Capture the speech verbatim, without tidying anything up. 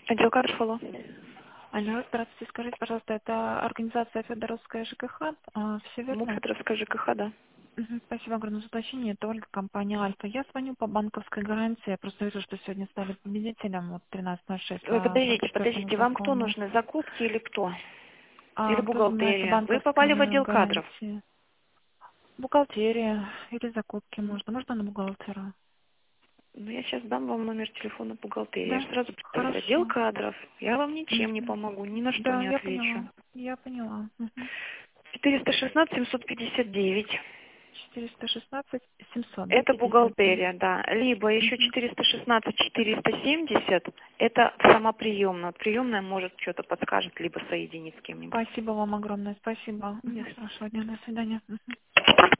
Отдел кадров, алло. Алло, здравствуйте. Скажите, пожалуйста, это организация Федоровская ЖКХ? А, все верно? Муфетровская ЖКХ, да. Мгм, Спасибо огромное за уточнение. Это Ольга, компания Альфа. Я звоню по банковской гарантии. Я просто вижу, что сегодня стали победителем. Вот тринадцать ноль шесть Вы по подождите, двадцать четвёртому подождите, вам кто закону. нужны? Закупки или кто? Или А, кто занимается бухгалтерия? Вы попали в банковскими отдел кадров. гарантиями? Бухгалтерия или закупки можно? Можно на бухгалтера? Ну, я сейчас дам вам номер телефона бухгалтерии. Я Да, же сразу представлю отдел хорошо. кадров. Я вам ничем не Мгм. помогу, ни на что Да, не я поняла. отвечу. Я поняла. Мгм. четыреста шестнадцать семьсот пятьдесят девять. четыреста шестнадцать семьсот, да, Это пятьдесят девять. бухгалтерия, да. Либо еще Мгм. четыреста шестнадцать четыреста семьдесят. Это сама приемная. Приемная может что-то подскажет, либо соединит с кем-нибудь. Спасибо вам огромное, спасибо. Не Мгм. Хорошего дня, до свидания. Мгм.